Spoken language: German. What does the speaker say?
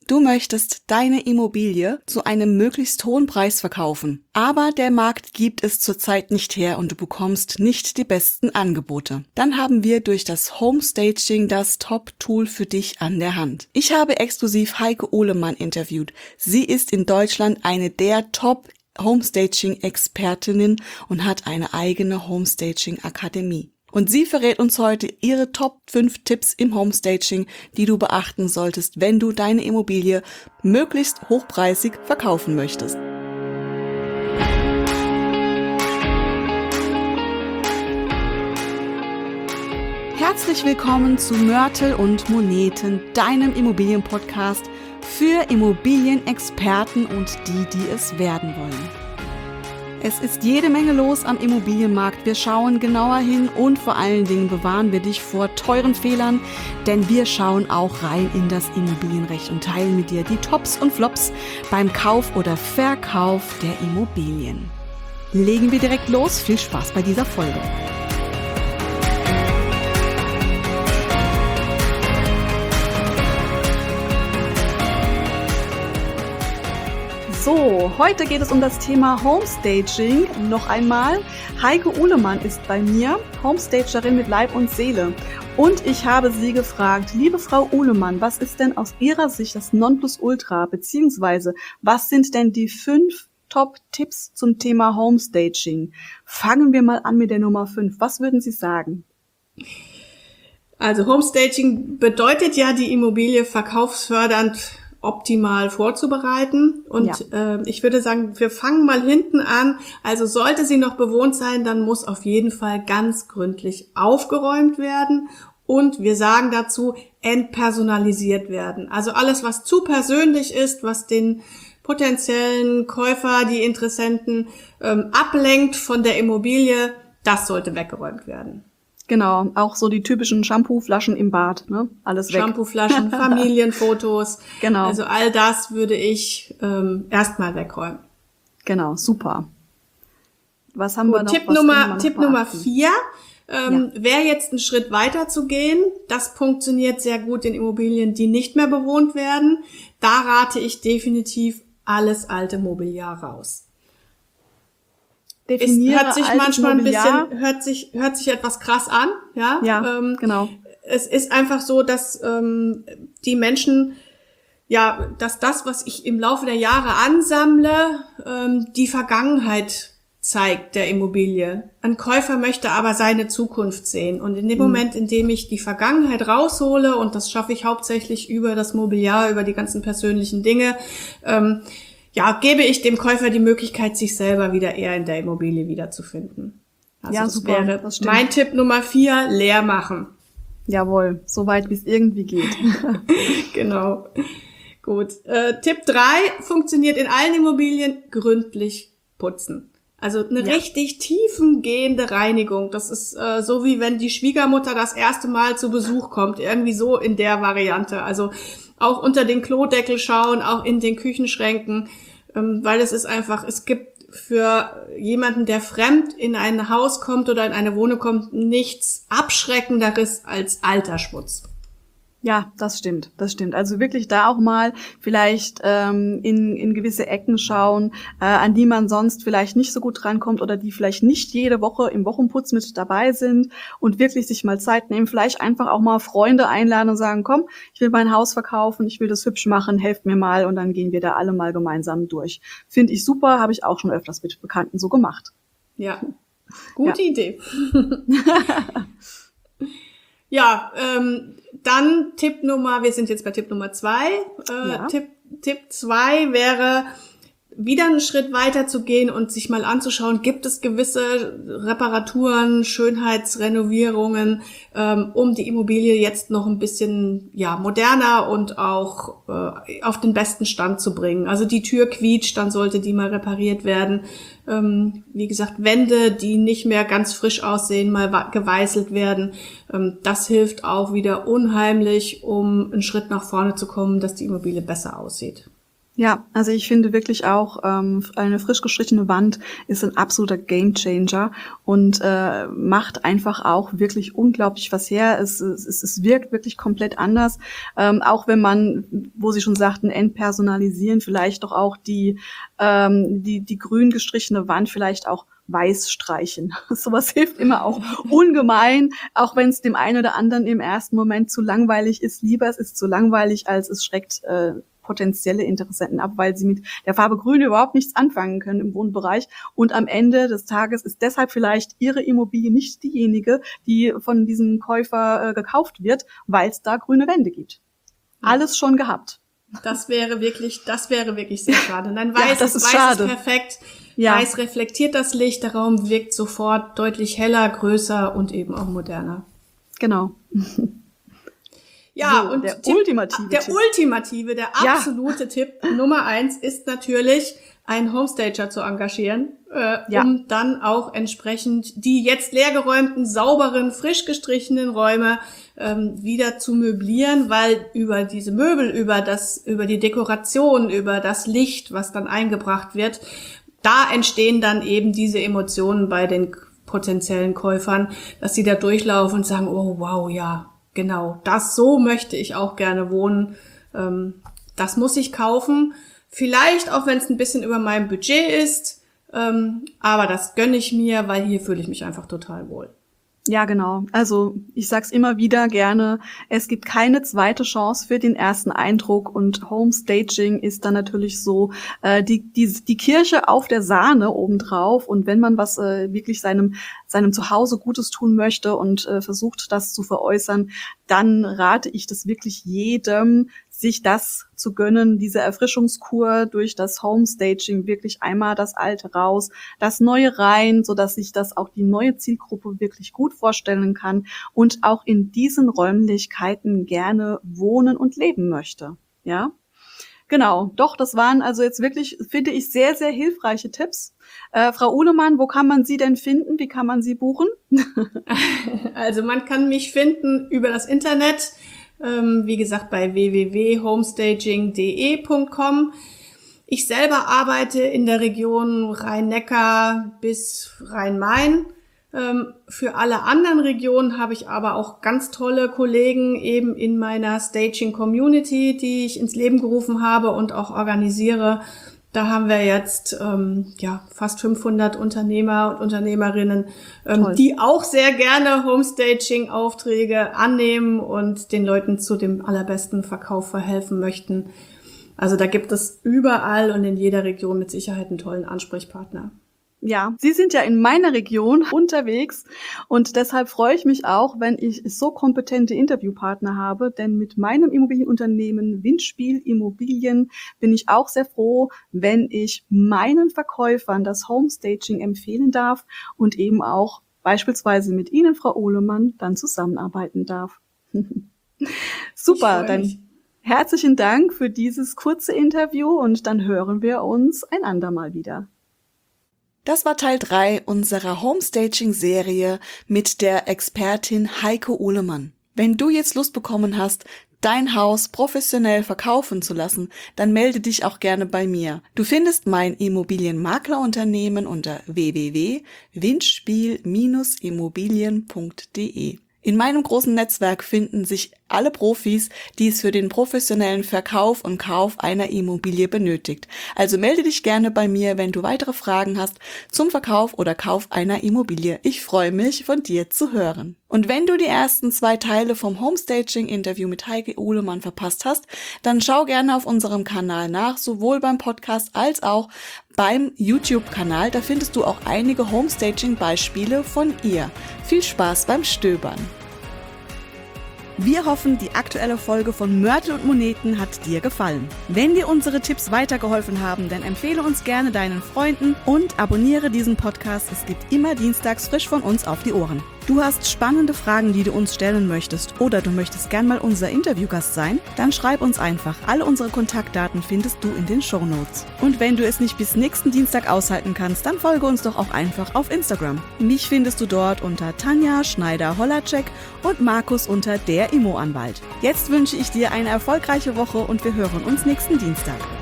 Du möchtest deine Immobilie zu einem möglichst hohen Preis verkaufen, aber der Markt gibt es zurzeit nicht her und du bekommst nicht die besten Angebote. Dann haben wir durch das Homestaging das Top-Tool für dich an der Hand. Ich habe exklusiv Heike Uhlemann interviewt. Sie ist in Deutschland eine der Top-Homestaging-Expertinnen und hat eine eigene Homestaging-Akademie. Und sie verrät uns heute ihre Top 5 Tipps im Homestaging, die du beachten solltest, wenn du deine Immobilie möglichst hochpreisig verkaufen möchtest. Herzlich willkommen zu Mörtel und Moneten, deinem Immobilienpodcast für Immobilienexperten und die es werden wollen. Es ist jede Menge los am Immobilienmarkt. Wir schauen genauer hin und vor allen Dingen bewahren wir dich vor teuren Fehlern, denn wir schauen auch rein in das Immobilienrecht und teilen mit dir die Tops und Flops beim Kauf oder Verkauf der Immobilien. Legen wir direkt los. Viel Spaß bei dieser Folge. So, heute geht es um das Thema Homestaging. Noch einmal, Heike Uhlemann ist bei mir, Homestagerin mit Leib und Seele. Und ich habe sie gefragt, liebe Frau Uhlemann, was ist denn aus Ihrer Sicht das Nonplusultra, beziehungsweise was sind denn die 5 Top-Tipps zum Thema Homestaging? Fangen wir mal an mit der Nummer 5. Was würden Sie sagen? Also Homestaging bedeutet ja, die Immobilie verkaufsfördernd optimal vorzubereiten und ich würde sagen, wir fangen mal hinten an. Also sollte sie noch bewohnt sein, dann muss auf jeden Fall ganz gründlich aufgeräumt werden und wir sagen dazu, entpersonalisiert werden. Also alles, was zu persönlich ist, was den potenziellen Käufer, die Interessenten ablenkt von der Immobilie, das sollte weggeräumt werden. Genau, auch so die typischen Shampooflaschen im Bad, ne? Alles weg. Shampooflaschen, Familienfotos. Genau. Also all das würde ich erstmal wegräumen. Genau, super. Was haben wir noch? Tipp Nummer 4 wäre jetzt einen Schritt weiter zu gehen. Das funktioniert sehr gut in Immobilien, die nicht mehr bewohnt werden. Da rate ich definitiv alles alte Mobiliar raus. Definiere hört sich manchmal Mobiliar. Ein bisschen, hört sich etwas krass an, ja. Ja, genau. Es ist einfach so, dass die Menschen, ja, dass das, was ich im Laufe der Jahre ansammle, die Vergangenheit zeigt der Immobilie. Ein Käufer möchte aber seine Zukunft sehen. Und in dem Moment, in dem ich die Vergangenheit raushole, und das schaffe ich hauptsächlich über das Mobiliar, über die ganzen persönlichen Dinge, gebe ich dem Käufer die Möglichkeit, sich selber wieder eher in der Immobilie wiederzufinden. Also ja, das super, wäre das stimmt. Mein Tipp Nummer 4, leer machen. Jawohl, so weit wie es irgendwie geht. Genau. Gut. Tipp 3 funktioniert in allen Immobilien: gründlich putzen. Also eine richtig tiefengehende Reinigung. Das ist so, wie wenn die Schwiegermutter das erste Mal zu Besuch kommt. Irgendwie so in der Variante. Also auch unter den Klodeckel schauen, auch in den Küchenschränken, weil es gibt für jemanden, der fremd in ein Haus kommt oder in eine Wohnung kommt, nichts Abschreckenderes als Altersschmutz. Ja, das stimmt. Also wirklich da auch mal vielleicht in gewisse Ecken schauen, an die man sonst vielleicht nicht so gut rankommt oder die vielleicht nicht jede Woche im Wochenputz mit dabei sind und wirklich sich mal Zeit nehmen, vielleicht einfach auch mal Freunde einladen und sagen, komm, ich will mein Haus verkaufen, ich will das hübsch machen, helft mir mal und dann gehen wir da alle mal gemeinsam durch. Finde ich super, habe ich auch schon öfters mit Bekannten so gemacht. Ja, gute Idee. Ja, dann wir sind jetzt bei Tipp Nummer 2. Tipp 2 wäre, wieder einen Schritt weiter zu gehen und sich mal anzuschauen, gibt es gewisse Reparaturen, Schönheitsrenovierungen, um die Immobilie jetzt noch ein bisschen moderner und auch auf den besten Stand zu bringen. Also die Tür quietscht, dann sollte die mal repariert werden. Wie gesagt, Wände, die nicht mehr ganz frisch aussehen, mal geweißelt werden. Das hilft auch wieder unheimlich, um einen Schritt nach vorne zu kommen, dass die Immobilie besser aussieht. Ja, also ich finde wirklich auch, eine frisch gestrichene Wand ist ein absoluter Gamechanger und macht einfach auch wirklich unglaublich was her. Es wirkt wirklich komplett anders, auch wenn man, wo Sie schon sagten, entpersonalisieren, vielleicht doch auch die grün gestrichene Wand vielleicht auch weiß streichen. Sowas hilft immer auch ungemein, auch wenn es dem einen oder anderen im ersten Moment zu langweilig ist. Lieber es ist zu langweilig, als es schreckt potenzielle Interessenten ab, weil sie mit der Farbe Grün überhaupt nichts anfangen können im Wohnbereich. Und am Ende des Tages ist deshalb vielleicht ihre Immobilie nicht diejenige, die von diesem Käufer gekauft wird, weil es da grüne Wände gibt. Alles schon gehabt. Das wäre wirklich sehr schade. Und dann weiß das ist perfekt. Ja. Weiß reflektiert das Licht, der Raum wirkt sofort deutlich heller, größer und eben auch moderner. Genau. Ja, so, und der ultimative, der absolute Tipp Nummer 1 ist natürlich, einen Homestager zu engagieren, um dann auch entsprechend die jetzt leergeräumten, sauberen, frisch gestrichenen Räume wieder zu möblieren, weil über diese Möbel, über die Dekoration, über das Licht, was dann eingebracht wird, da entstehen dann eben diese Emotionen bei den potenziellen Käufern, dass sie da durchlaufen und sagen, oh wow, ja, genau, so möchte ich auch gerne wohnen. Das muss ich kaufen. Vielleicht auch, wenn es ein bisschen über meinem Budget ist, aber das gönne ich mir, weil hier fühle ich mich einfach total wohl. Ja, genau. Also ich sag's immer wieder gerne, es gibt keine zweite Chance für den ersten Eindruck und Homestaging ist dann natürlich so die Kirsche auf der Sahne obendrauf und wenn man was wirklich seinem Zuhause Gutes tun möchte und versucht, das zu veräußern, dann rate ich das wirklich jedem, sich das zu gönnen, diese Erfrischungskur durch das Homestaging, wirklich einmal das Alte raus, das Neue rein, sodass sich das auch die neue Zielgruppe wirklich gut vorstellen kann und auch in diesen Räumlichkeiten gerne wohnen und leben möchte. Ja, genau. Doch, das waren also jetzt wirklich, finde ich, sehr, sehr hilfreiche Tipps. Frau Uhlemann, wo kann man Sie denn finden? Wie kann man Sie buchen? Also man kann mich finden über das Internet. Wie gesagt, bei www.homestaging.de.com. Ich selber arbeite in der Region Rhein-Neckar bis Rhein-Main. Für alle anderen Regionen habe ich aber auch ganz tolle Kollegen eben in meiner Staging-Community, die ich ins Leben gerufen habe und auch organisiere. Da haben wir jetzt fast 500 Unternehmer und Unternehmerinnen, die auch sehr gerne Homestaging-Aufträge annehmen und den Leuten zu dem allerbesten Verkauf verhelfen möchten. Also da gibt es überall und in jeder Region mit Sicherheit einen tollen Ansprechpartner. Ja, Sie sind ja in meiner Region unterwegs und deshalb freue ich mich auch, wenn ich so kompetente Interviewpartner habe, denn mit meinem Immobilienunternehmen Windspiel Immobilien bin ich auch sehr froh, wenn ich meinen Verkäufern das Homestaging empfehlen darf und eben auch beispielsweise mit Ihnen, Frau Uhlemann, dann zusammenarbeiten darf. Super, dann herzlichen Dank für dieses kurze Interview und dann hören wir uns ein andermal wieder. Das war Teil 3 unserer Homestaging-Serie mit der Expertin Heike Uhlemann. Wenn du jetzt Lust bekommen hast, dein Haus professionell verkaufen zu lassen, dann melde dich auch gerne bei mir. Du findest mein Immobilienmaklerunternehmen unter www.windspiel-immobilien.de. In meinem großen Netzwerk finden sich alle Profis, die es für den professionellen Verkauf und Kauf einer Immobilie benötigt. Also melde dich gerne bei mir, wenn du weitere Fragen hast zum Verkauf oder Kauf einer Immobilie. Ich freue mich, von dir zu hören. Und wenn du die ersten 2 Teile vom Homestaging-Interview mit Heike Uhlemann verpasst hast, dann schau gerne auf unserem Kanal nach, sowohl beim Podcast als auch beim YouTube-Kanal. Da findest du auch einige Homestaging-Beispiele von ihr. Viel Spaß beim Stöbern. Wir hoffen, die aktuelle Folge von Mörtel und Moneten hat dir gefallen. Wenn dir unsere Tipps weitergeholfen haben, dann empfehle uns gerne deinen Freunden und abonniere diesen Podcast. Es gibt immer dienstags frisch von uns auf die Ohren. Du hast spannende Fragen, die du uns stellen möchtest oder du möchtest gern mal unser Interviewgast sein? Dann schreib uns einfach. Alle unsere Kontaktdaten findest du in den Shownotes. Und wenn du es nicht bis nächsten Dienstag aushalten kannst, dann folge uns doch auch einfach auf Instagram. Mich findest du dort unter Tanja Schneider-Holacek und Markus unter der Immo-Anwalt. Jetzt wünsche ich dir eine erfolgreiche Woche und wir hören uns nächsten Dienstag.